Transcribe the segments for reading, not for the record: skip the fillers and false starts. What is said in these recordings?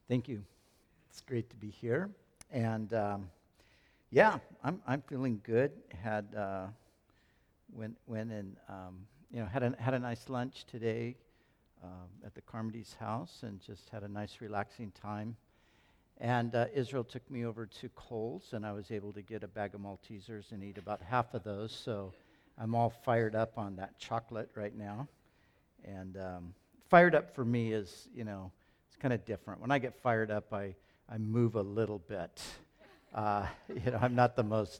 Thank you. It's great to be here, and I'm feeling good. Went and had a nice lunch today at the Carmody's house, and just had a nice relaxing time. And Israel took me over to Kohl's, and I was able to get a bag of Maltesers and eat about half of those. So I'm all fired up on that chocolate right now. And fired up for me is, it's kind of different. When I get fired up, I move a little bit. I'm not the most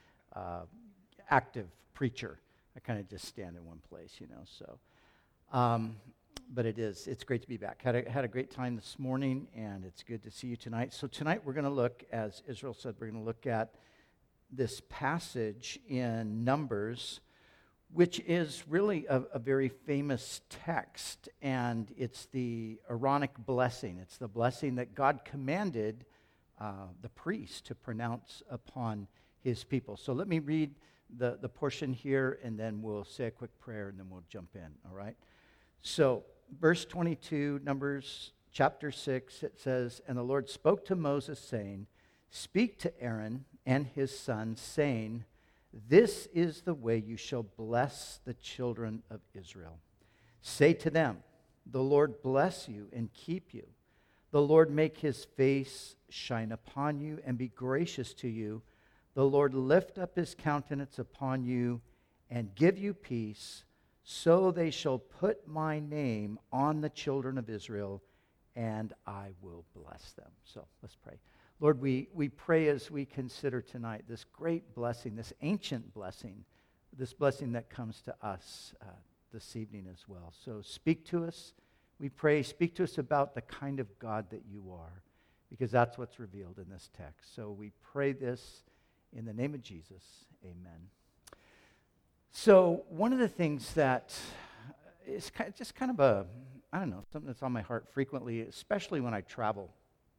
active preacher. I kind of just stand in one place, So, but it's great to be back. Had a great time this morning, and it's good to see you tonight. So tonight we're going to look, as Israel said, we're going to look at this passage in Numbers, which is really a very famous text, and it's the Aaronic blessing. It's the blessing that God commanded the priest to pronounce upon his people. So let me read the portion here, and then we'll say a quick prayer, and then we'll jump in, all right? So verse 22, Numbers chapter 6, it says, "And the Lord spoke to Moses, saying, Speak to Aaron and his sons, saying, This is the way you shall bless the children of Israel. Say to them, The Lord bless you and keep you. The Lord make his face shine upon you and be gracious to you. The Lord lift up his countenance upon you and give you peace. So they shall put my name on the children of Israel, and I will bless them." So let's pray. Lord, we pray as we consider tonight this great blessing, this ancient blessing, this blessing that comes to us this evening as well. So speak to us, we pray. Speak to us about the kind of God that you are, because that's what's revealed in this text. So we pray this in the name of Jesus. Amen. So one of the things that is just kind of something that's on my heart frequently, especially when I travel,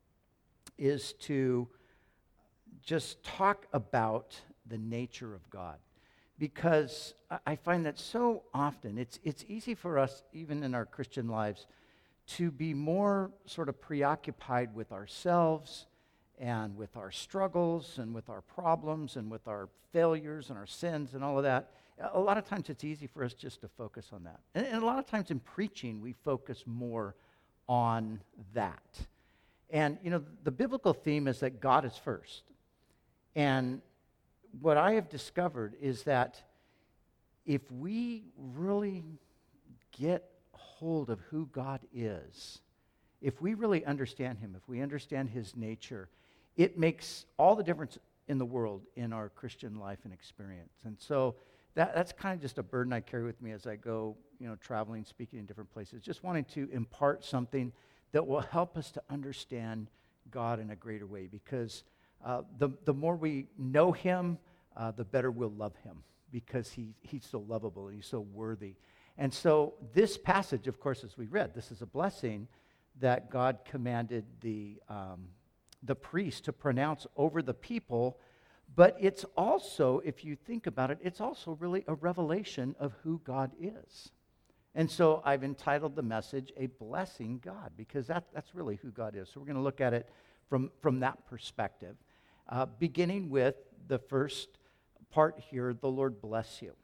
is to just talk about the nature of God. Because I find that so often it's easy for us, even in our Christian lives, to be more sort of preoccupied with ourselves and with our struggles and with our problems and with our failures and our sins and all of that. A lot of times it's easy for us just to focus on that. And a lot of times in preaching, we focus more on that. And, the biblical theme is that God is first. And what I have discovered is that if we really get hold of who God is, if we really understand him, if we understand his nature, it makes all the difference in the world in our Christian life and experience. And so that's kind of just a burden I carry with me as I go, traveling, speaking in different places, just wanting to impart something that will help us to understand God in a greater way, because the more we know him, the better we'll love him, because he's so lovable and he's so worthy. And so this passage, of course, as we read, this is a blessing that God commanded the priest to pronounce over the people, but it's also, if you think about it, it's also really a revelation of who God is. And so I've entitled the message, A Blessing God, because that's really who God is. So we're going to look at it from that perspective, beginning with the first part here, the Lord bless you.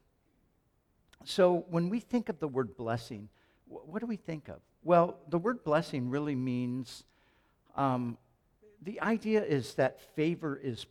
So when we think of the word blessing, what do we think of? Well, the word blessing really means, the idea is that favor is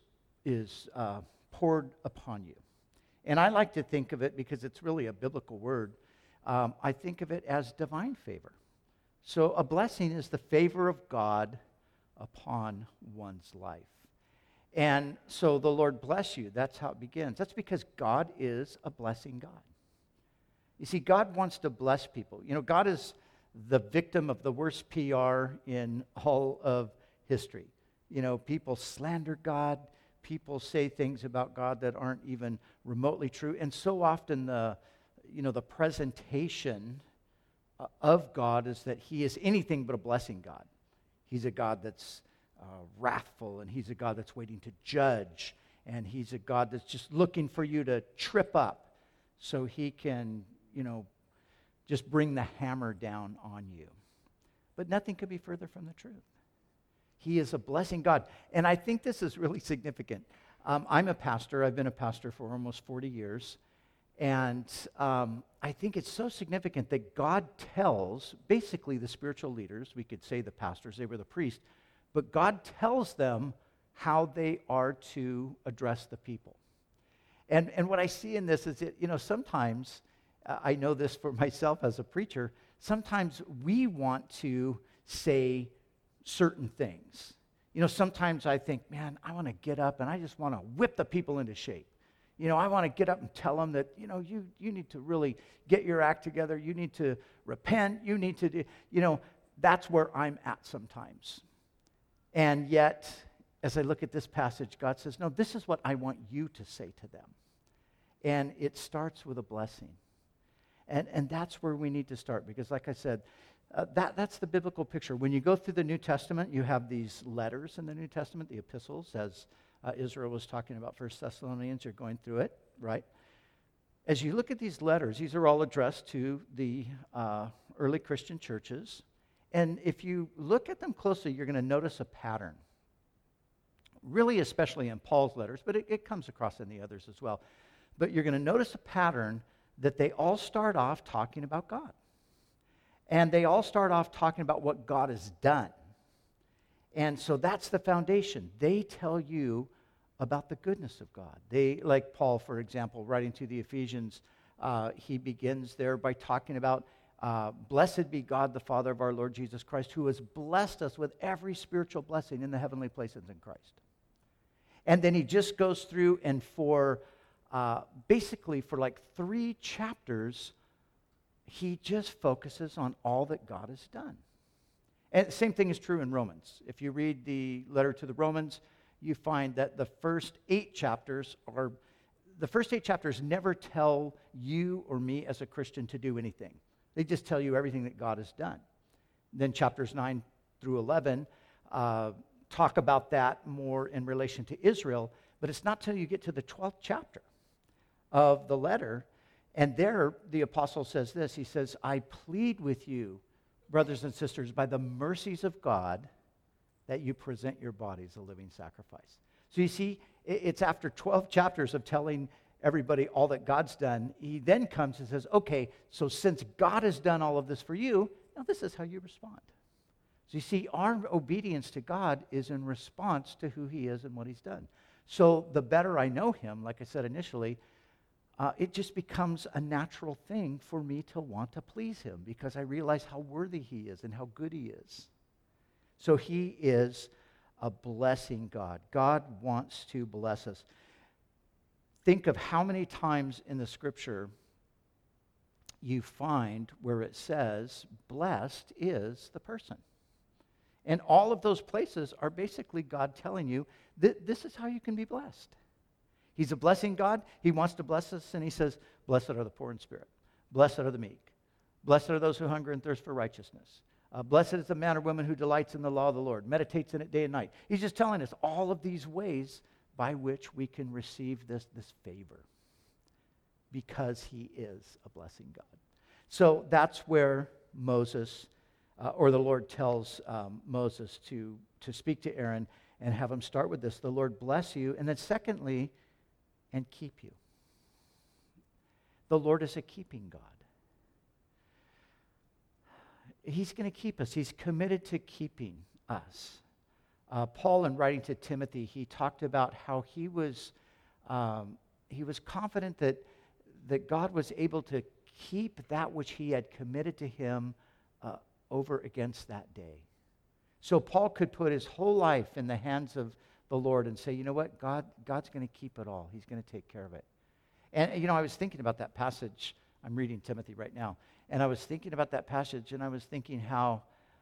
poured upon you. And I like to think of it, because it's really a biblical word, I think of it as divine favor. So a blessing is the favor of God upon one's life. And so the Lord bless you. That's how it begins. That's because God is a blessing God. You see, God wants to bless people. God is the victim of the worst PR in all of history. People slander God. People say things about God that aren't even remotely true. And so often the presentation of God is that he is anything but a blessing God. He's a God that's wrathful, and he's a God that's waiting to judge, and he's a God that's just looking for you to trip up so he can, just bring the hammer down on you. But nothing could be further from the truth. He is a blessing God. And I think this is really significant. I'm a pastor. I've been a pastor for almost 40 years. And I think it's so significant that God tells basically the spiritual leaders, we could say the pastors, they were the priests, but God tells them how they are to address the people. And what I see in this is that, sometimes, I know this for myself as a preacher, sometimes we want to say certain things. Sometimes I think, man, I want to get up and I just want to whip the people into shape. I want to get up and tell them that, you need to really get your act together. You need to repent. You need to do, that's where I'm at sometimes. And yet, as I look at this passage, God says, no, this is what I want you to say to them. And it starts with a blessing. And that's where we need to start, because like I said, that's the biblical picture. When you go through the New Testament, you have these letters in the New Testament, the epistles, as Israel was talking about 1 Thessalonians. You're going through it, right? As you look at these letters, these are all addressed to the early Christian churches. And if you look at them closely, you're going to notice a pattern. Really, especially in Paul's letters, but it comes across in the others as well. But you're going to notice a pattern that they all start off talking about God. And they all start off talking about what God has done. And so that's the foundation. They tell you about the goodness of God. They, like Paul, for example, writing to the Ephesians, he begins there by talking about, blessed be God, the Father of our Lord Jesus Christ, who has blessed us with every spiritual blessing in the heavenly places in Christ. And then he just goes through and basically for like 3 chapters, he just focuses on all that God has done. And the same thing is true in Romans. If you read the letter to the Romans, you find that the first 8 chapters never tell you or me as a Christian to do anything. They just tell you everything that God has done. Then chapters 9 through 11 talk about that more in relation to Israel, but it's not till you get to the 12th chapter of the letter, and there the apostle says this. He says, I plead with you, brothers and sisters, by the mercies of God, that you present your bodies a living sacrifice. So you see, it's after 12 chapters of telling everybody all that God's done, he then comes and says, okay, so since God has done all of this for you, now this is how you respond. So you see, our obedience to God is in response to who he is and what he's done. So the better I know him, like I said initially, it just becomes a natural thing for me to want to please him because I realize how worthy he is and how good he is. So he is a blessing God. God wants to bless us. Think of how many times in the scripture you find where it says, blessed is the person. And all of those places are basically God telling you that this is how you can be blessed. He's a blessing God. He wants to bless us, and he says, blessed are the poor in spirit. Blessed are the meek. Blessed are those who hunger and thirst for righteousness. Blessed is the man or woman who delights in the law of the Lord, meditates in it day and night. He's just telling us all of these ways by which we can receive this favor because he is a blessing God. So that's where Moses, or the Lord tells Moses to speak to Aaron and have him start with this. The Lord bless you. And then secondly, and keep you. The Lord is a keeping God. He's going to keep us. He's committed to keeping us. Paul, in writing to Timothy, he talked about how he was confident that God was able to keep that which he had committed to him over against that day. So Paul could put his whole life in the hands of the Lord and say, you know what, God's going to keep it all. He's going to take care of it. And, I was thinking about that passage. I'm reading Timothy right now. And I was thinking about that passage, and I was thinking how,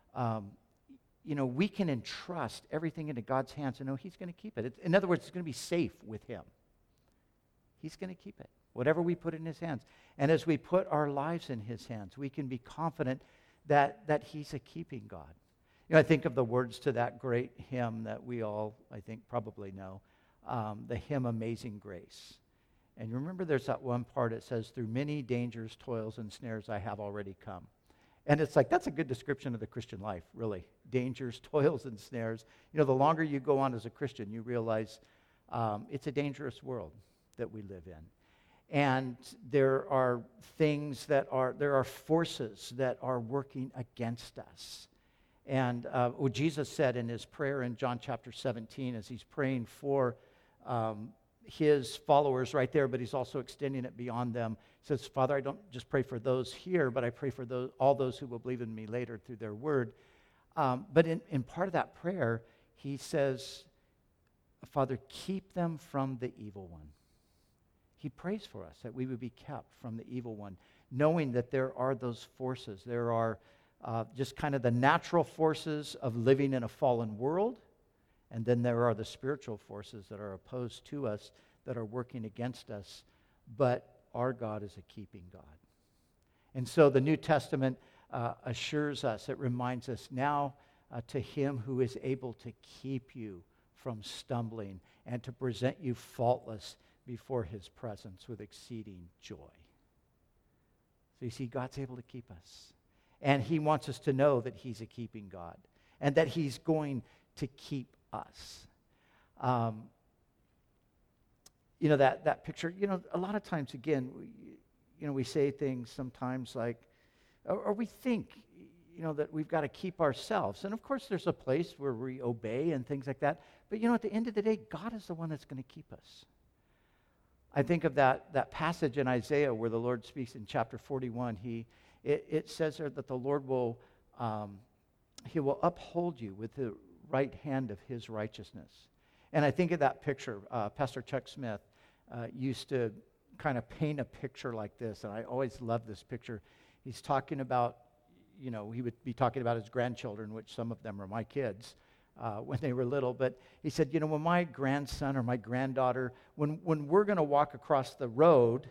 we can entrust everything into God's hands and know he's going to keep it. In other words, it's going to be safe with him. He's going to keep it, whatever we put in his hands. And as we put our lives in his hands, we can be confident that he's a keeping God. I think of the words to that great hymn that we all, I think, probably know, the hymn Amazing Grace. And you remember there's that one part that says, through many dangers, toils, and snares I have already come. And it's like, that's a good description of the Christian life, really. Dangers, toils, and snares. You know, the longer you go on as a Christian, you realize it's a dangerous world that we live in. And there are there are forces that are working against us. And what Jesus said in his prayer in John chapter 17, as he's praying for his followers right there, but he's also extending it beyond them. He says, Father, I don't just pray for those here, but I pray for all those who will believe in me later through their word. But in part of that prayer, he says, Father, keep them from the evil one. He prays for us that we would be kept from the evil one, knowing that there are those forces. There are just kind of the natural forces of living in a fallen world, and then there are the spiritual forces that are opposed to us, that are working against us. But our God is a keeping God. And so the New Testament assures us, it reminds us now to him who is able to keep you from stumbling and to present you faultless before his presence with exceeding joy. So you see, God's able to keep us. And he wants us to know that he's a keeping God and that he's going to keep us. You know, that picture, you know, a lot of times, again, we say things sometimes like, or we think, you know, that we've got to keep ourselves. And of course, there's a place where we obey and things like that. But, you know, at the end of the day, God is the one that's going to keep us. I think of that passage in Isaiah where the Lord speaks in chapter 41. It says there that the Lord will, he will uphold you with the right hand of his righteousness. And I think of that picture. Pastor Chuck Smith used to kind of paint a picture like this, and I always love this picture. He's talking about, you know, he would be talking about his grandchildren, which some of them are my kids, when they were little. But he said, you know, when my grandson or my granddaughter, when we're going to walk across the road,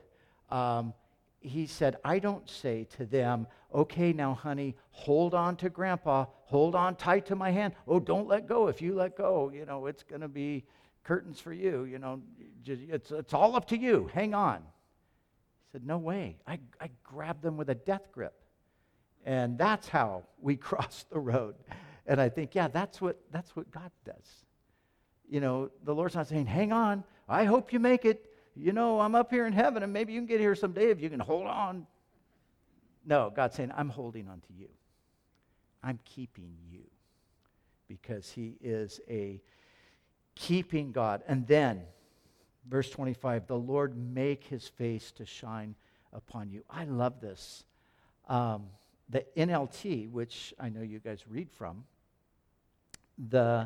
he said, I don't say to them, okay, now, honey, hold on to Grandpa. Hold on tight to my hand. Oh, don't let go. If you let go, you know, it's going to be curtains for you. You know, it's all up to you. Hang on. He said, no way. I grabbed them with a death grip. And that's how we cross the road. And I think, yeah, that's what God does. You know, the Lord's not saying, hang on, I hope you make it. You know, I'm up here in heaven, and maybe you can get here someday if you can hold on. No, God's saying, I'm holding on to you. I'm keeping you. Because he is a keeping God. And then, verse 25, the Lord make his face to shine upon you. I love this. The NLT, which I know you guys read from, the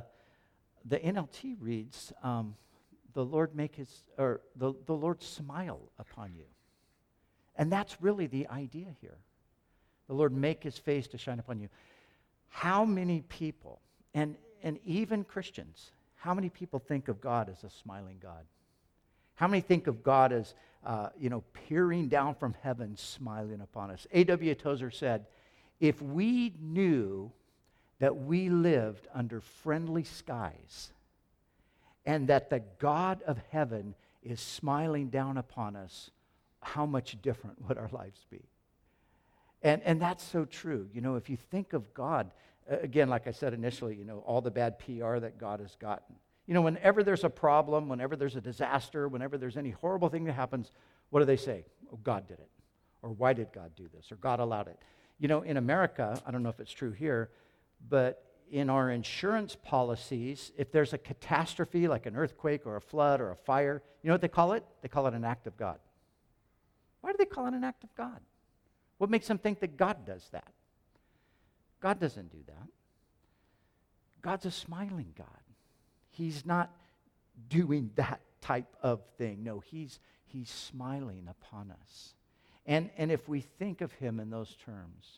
NLT reads, the Lord the Lord smile upon you. And that's really the idea here. The Lord make his face to shine upon you. How many people, and even Christians, how many people think of God as a smiling God? How many think of God as, peering down from heaven, smiling upon us? A.W. Tozer said, if we knew that we lived under friendly skies and that the God of heaven is smiling down upon us, how much different would our lives be? And that's so true. You know, if you think of God, again, like I said initially, you know, all the bad PR that God has gotten. You know, whenever there's a problem, whenever there's a disaster, whenever there's any horrible thing that happens, what do they say? Oh, God did it. Or why did God do this? Or God allowed it. You know, in America, I don't know if it's true here, but in our insurance policies, if there's a catastrophe like an earthquake or a flood or a fire, you know what they call it? They call it an act of God. Why do they call it an act of God? What makes them think that God does that? God doesn't do that. God's a smiling God. He's not doing that type of thing. No, he's smiling upon us. And if we think of him in those terms,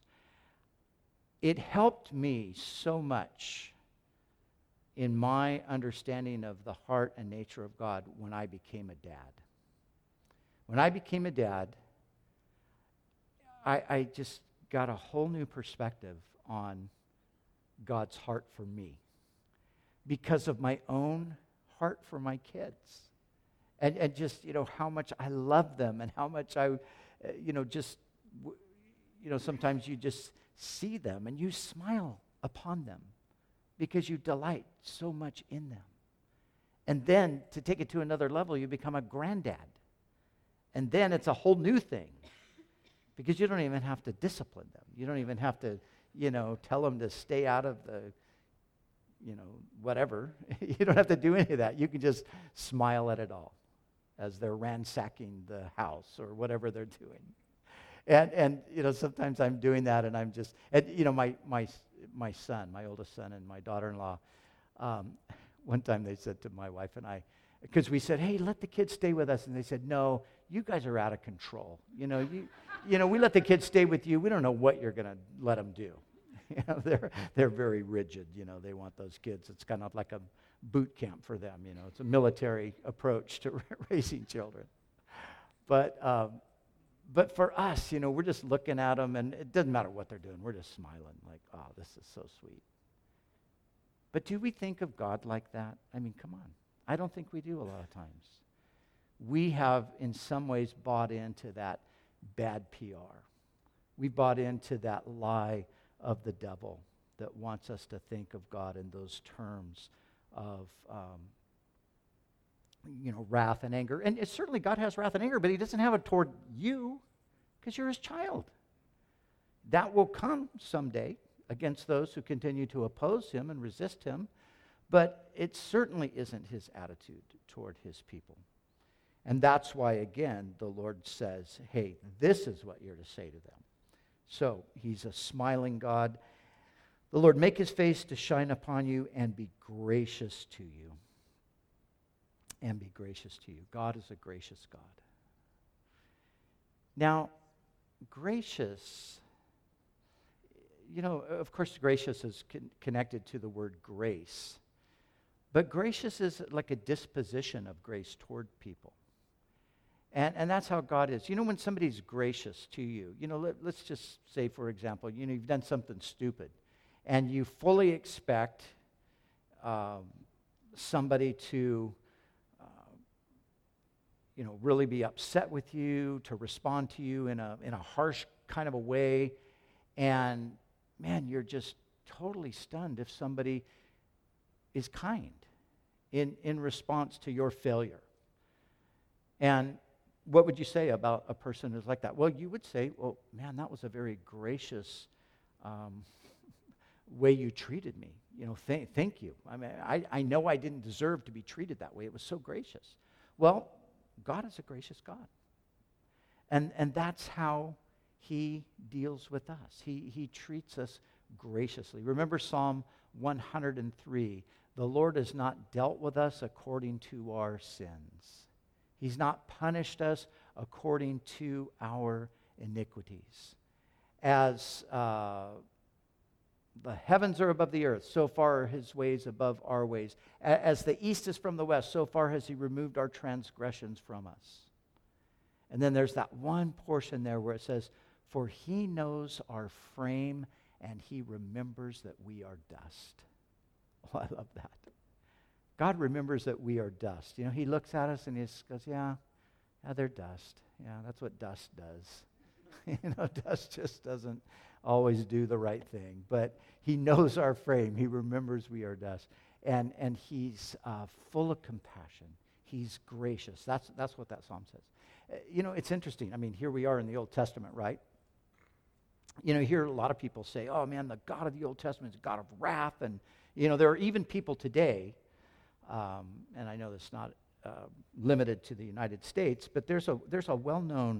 it helped me so much in my understanding of the heart and nature of God when I became a dad. When I became a dad, I just got a whole new perspective on God's heart for me because of my own heart for my kids. And just, you know, how much I love them and how much I, sometimes you just see them and you smile upon them because you delight so much in them. And then to take it to another level, you become a granddad. And then it's a whole new thing because you don't even have to discipline them. You don't even have to, tell them to stay out of the, whatever. You don't have to do any of that. You can just smile at it all as they're ransacking the house or whatever they're doing. And sometimes I'm doing that and I'm just, my son, my oldest son and my daughter-in-law, one time they said to my wife and I, because we said, hey, let the kids stay with us. And they said, no, you guys are out of control. We let the kids stay with you. We don't know what you're going to let them do. They're very rigid. They want those kids. It's kind of like a boot camp for them. It's a military approach to raising children. But for us, we're just looking at them, and it doesn't matter what they're doing. We're just smiling like, oh, this is so sweet. But do we think of God like that? I mean, come on. I don't think we do a lot of times. We have, in some ways, bought into that bad PR. We bought into that lie of the devil that wants us to think of God in those terms of, wrath and anger. And certainly God has wrath and anger, but he doesn't have it toward you because you're his child. That will come someday against those who continue to oppose him and resist him, but it certainly isn't his attitude toward his people. And that's why, again, the Lord says, hey, this is what you're to say to them. So he's a smiling God. The Lord make his face to shine upon you and be gracious to you. And be gracious to you. God is a gracious God. Now, gracious, of course, gracious is connected to the word grace. But gracious is like a disposition of grace toward people. And that's how God is. When somebody's gracious to you, let's just say, for example, you've done something stupid, and you fully expect somebody to, really be upset with you, to respond to you in a harsh kind of a way, and man, you're just totally stunned if somebody is kind in response to your failure. And what would you say about a person who's like that? Well, you would say, well, man, that was a very gracious way you treated me. Thank you. I mean, I know I didn't deserve to be treated that way. It was so gracious. Well, God is a gracious God. And that's how he deals with us. He treats us graciously. Remember Psalm 103, the Lord has not dealt with us according to our sins. He's not punished us according to our iniquities. As the heavens are above the earth, so far are his ways above our ways. As the east is from the west, so far has he removed our transgressions from us. And then there's that one portion there where it says, for he knows our frame and he remembers that we are dust. Oh, I love that. God remembers that we are dust. He looks at us and he just goes, yeah, they're dust. Yeah, that's what dust does. Dust just doesn't always do the right thing. But he knows our frame. He remembers we are dust. And he's full of compassion. He's gracious. That's what that psalm says. It's interesting. I mean, here we are in the Old Testament, right? You hear a lot of people say, oh, man, the God of the Old Testament is a God of wrath. And, there are even people today, and I know that's not limited to the United States, but there's a well-known,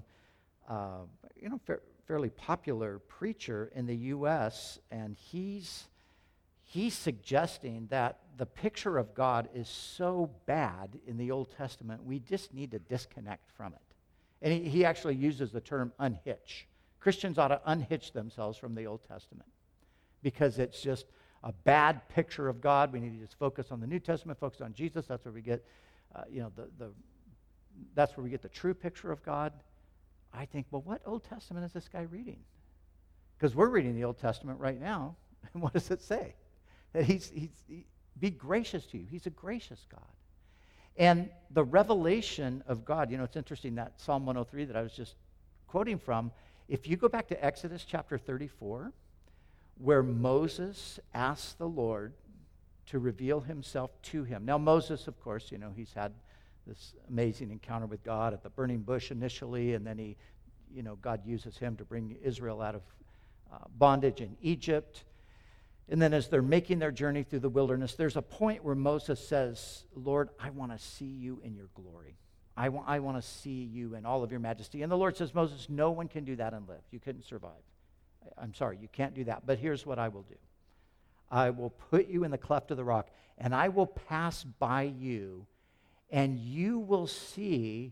fairly popular preacher in the U.S., and he's suggesting that the picture of God is so bad in the Old Testament, we just need to disconnect from it. And he actually uses the term unhitch. Christians ought to unhitch themselves from the Old Testament because it's just a bad picture of God. We need to just focus on the New Testament, focus on Jesus. That's where we get, that's where we get the true picture of God. I think, well, what Old Testament is this guy reading? Because we're reading the Old Testament right now, and what does it say? That he be gracious to you. He's a gracious God. And the revelation of God, it's interesting that Psalm 103 that I was just quoting from, if you go back to Exodus chapter 34, where Moses asked the Lord to reveal himself to him. Now, Moses, of course, he's had this amazing encounter with God at the burning bush initially, and then God uses him to bring Israel out of bondage in Egypt. And then as they're making their journey through the wilderness, there's a point where Moses says, Lord, I want to see you in your glory. I want to see you in all of your majesty. And the Lord says, Moses, no one can do that and live. You couldn't survive. I'm sorry, you can't do that. But here's what I will do. I will put you in the cleft of the rock, and I will pass by you, and you will see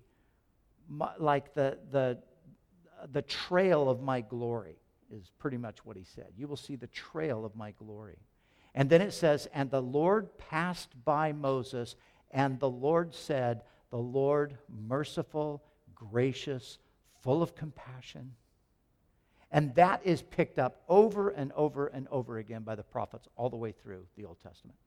the trail of my glory, is pretty much what he said. You will see the trail of my glory. And then it says, and the Lord passed by Moses, and the Lord said, the Lord merciful, gracious, full of compassion. And that is picked up over and over and over again by the prophets all the way through the Old Testament.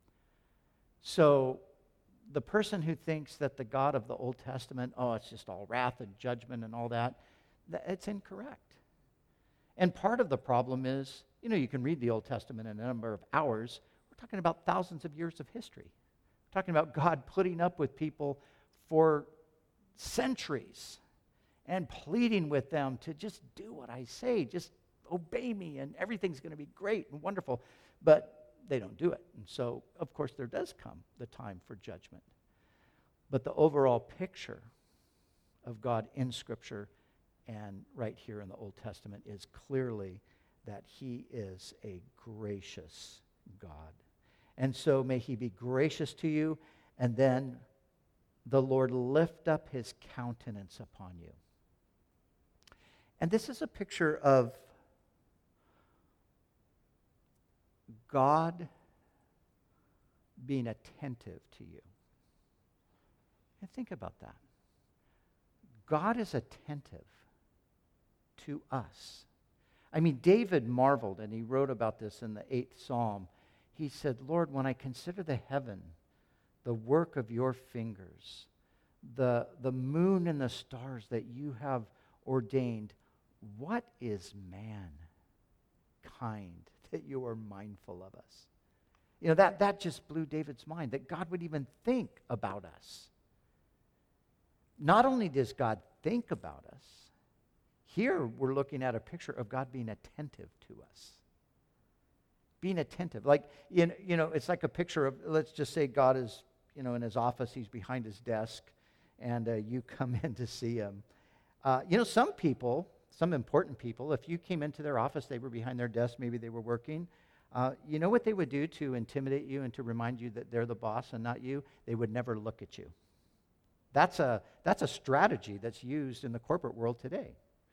So the person who thinks that the God of the Old Testament, it's just all wrath and judgment and all that, it's incorrect. And part of the problem is, you can read the Old Testament in a number of hours. We're talking about thousands of years of history. We're talking about God putting up with people for centuries and pleading with them to just do what I say, just obey me, and everything's going to be great and wonderful. But they don't do it. And so, of course, there does come the time for judgment. But the overall picture of God in Scripture and right here in the Old Testament is clearly that he is a gracious God. And so may he be gracious to you, and then the Lord lift up his countenance upon you. And this is a picture of God being attentive to you. And think about that. God is attentive to us. I mean, David marveled, and he wrote about this in the 8th Psalm. He said, Lord, when I consider the heaven, the work of your fingers, the moon and the stars that you have ordained, what is mankind that you are mindful of us? That just blew David's mind, that God would even think about us. Not only does God think about us, here we're looking at a picture of God being attentive to us. Being attentive. Like, it's like a picture of, let's just say God is, in his office, he's behind his desk, and you come in to see him. Some people, some important people, if you came into their office, they were behind their desk, maybe they were working. You know what they would do to intimidate you and to remind you that they're the boss and not you? They would never look at you. That's a strategy that's used in the corporate world today.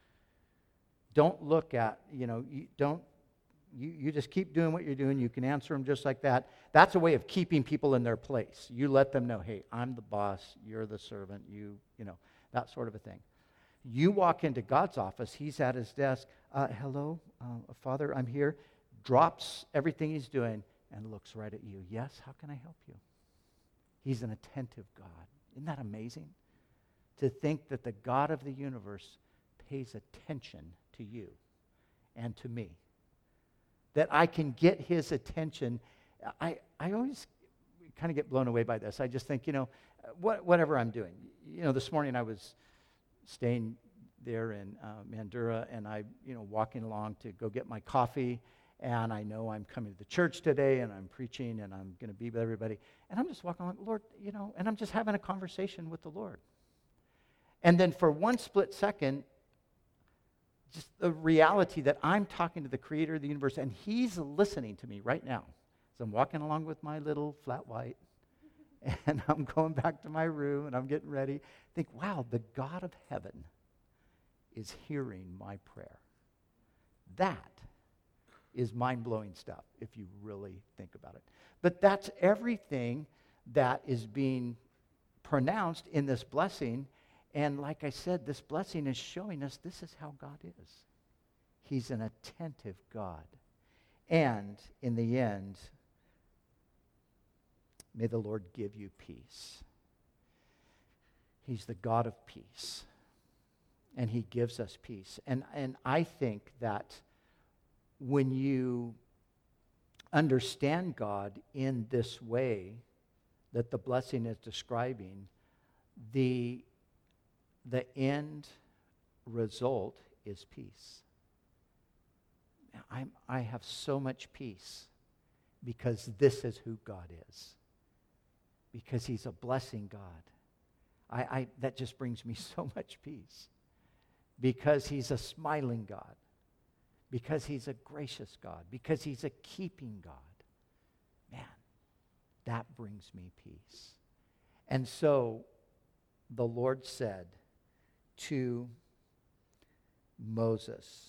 Don't look at, you just keep doing what you're doing. You can answer them just like that. That's a way of keeping people in their place. You let them know, hey, I'm the boss, you're the servant, that sort of a thing. You walk into God's office, he's at his desk. Hello, Father, I'm here. Drops everything he's doing and looks right at you. Yes, how can I help you? He's an attentive God. Isn't that amazing? To think that the God of the universe pays attention to you and to me. That I can get his attention. I always kind of get blown away by this. I just think, whatever I'm doing. This morning I was staying there in Mandurah, and I, walking along to go get my coffee, and I know I'm coming to the church today, and I'm preaching, and I'm going to be with everybody. And I'm just walking along, Lord, and I'm just having a conversation with the Lord. And then for one split second, just the reality that I'm talking to the creator of the universe, and he's listening to me right now. So I'm walking along with my little flat white, and I'm going back to my room, and I'm getting ready. Think, wow, the God of heaven is hearing my prayer. That is mind-blowing stuff, if you really think about it. But that's everything that is being pronounced in this blessing. And like I said, this blessing is showing us this is how God is. He's an attentive God. And in the end, may the Lord give you peace. He's the God of peace. And he gives us peace. And I think that when you understand God in this way that the blessing is describing, the end result is peace. I have so much peace because this is who God is. Because he's a blessing God. That just brings me so much peace. Because he's a smiling God. Because he's a gracious God. Because he's a keeping God. Man, that brings me peace. And so the Lord said to Moses,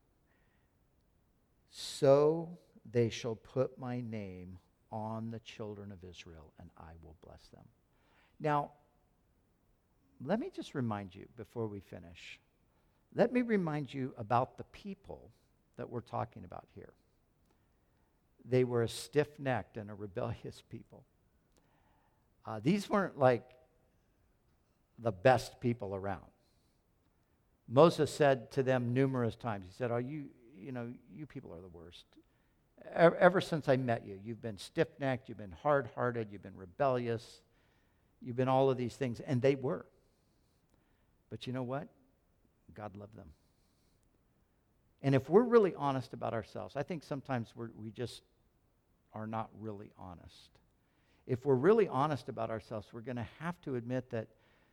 so they shall put my name on the children of Israel, and I will bless them. Now, let me just remind you before we finish. Let me remind you about the people that we're talking about here. They were a stiff-necked and a rebellious people. These weren't like the best people around. Moses said to them numerous times, he said, you people are the worst. Ever since I met you, you've been stiff-necked, you've been hard-hearted, you've been rebellious, you've been all of these things, and they were. But you know what? God loved them. And if we're really honest about ourselves, I think sometimes we just are not really honest. If we're really honest about ourselves, we're going to have to admit that,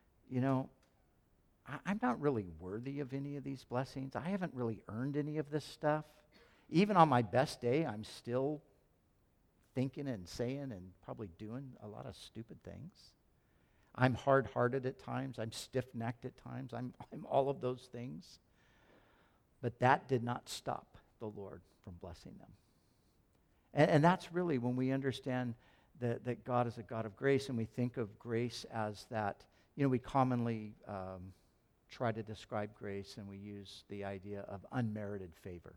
I'm not really worthy of any of these blessings. I haven't really earned any of this stuff. Even on my best day, I'm still thinking and saying and probably doing a lot of stupid things. I'm hard-hearted at times. I'm stiff-necked at times. I'm all of those things. But that did not stop the Lord from blessing them. And that's really when we understand that God is a God of grace, and we think of grace as that, we commonly try to describe grace, and we use the idea of unmerited favor.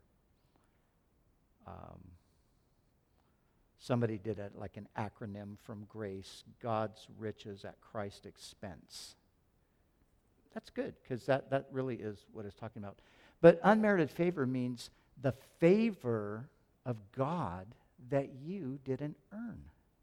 Somebody did like an acronym from grace, God's riches at Christ's expense. That's good, because that really is what it's talking about. But unmerited favor means the favor of God that you didn't earn.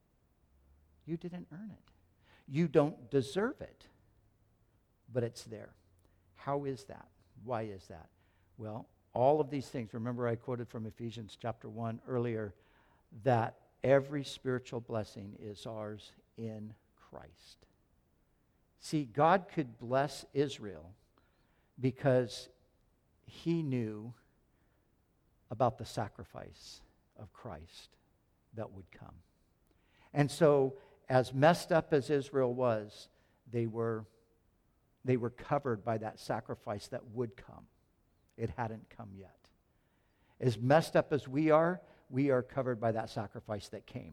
You didn't earn it. You don't deserve it, but it's there. How is that? Why is that? Well, all of these things, remember I quoted from Ephesians chapter 1 earlier, that every spiritual blessing is ours in Christ. See, God could bless Israel because he knew about the sacrifice of Christ that would come. And so, as messed up as Israel was, they were covered by that sacrifice that would come. It hadn't come yet. As messed up as we are covered by that sacrifice that came.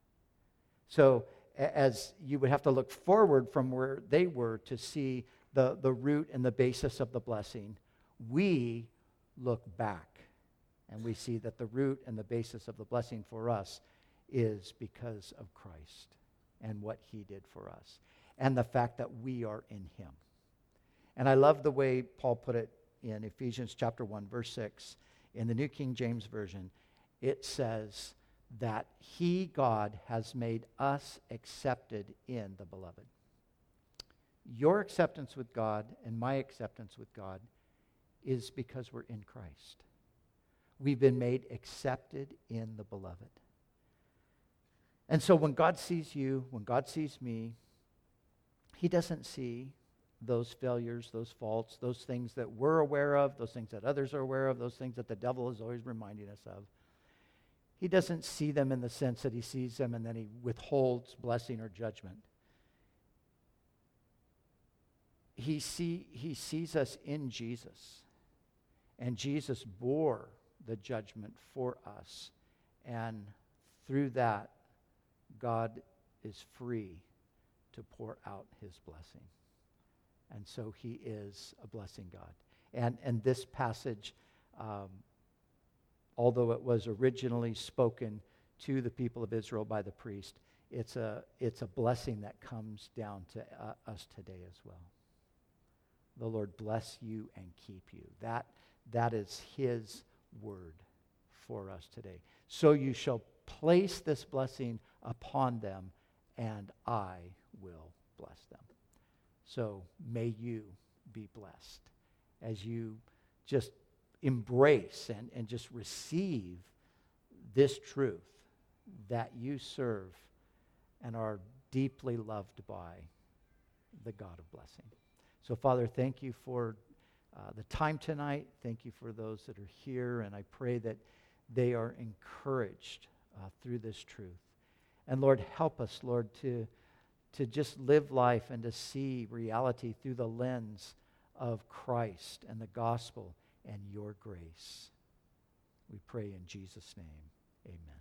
So, as you would have to look forward from where they were to see the root and the basis of the blessing, we look back and we see that the root and the basis of the blessing for us is because of Christ and what he did for us and the fact that we are in him. And I love the way Paul put it in Ephesians chapter 1, verse 6. In the New King James Version, it says that he, God, has made us accepted in the beloved. Your acceptance with God and my acceptance with God is because we're in Christ. We've been made accepted in the beloved. And so when God sees you, when God sees me, he doesn't see those failures, those faults, those things that we're aware of, those things that others are aware of, those things that the devil is always reminding us of. He doesn't see them in the sense that he sees them and then he withholds blessing or judgment. He sees us in Jesus. And Jesus bore the judgment for us. And through that, God is free to pour out his blessing. And so he is a blessing God. And this passage, although it was originally spoken to the people of Israel by the priest, it's a blessing that comes down to us today as well. The Lord bless you and keep you. That is his word for us today. So you shall place this blessing upon them, and I will bless them. So may you be blessed as you just embrace and just receive this truth that you serve and are deeply loved by the God of blessing. So, Father, thank you for the time tonight. Thank you for those that are here, and I pray that they are encouraged through this truth. And Lord, help us, Lord, to just live life and to see reality through the lens of Christ and the gospel and your grace. We pray in Jesus' name. Amen.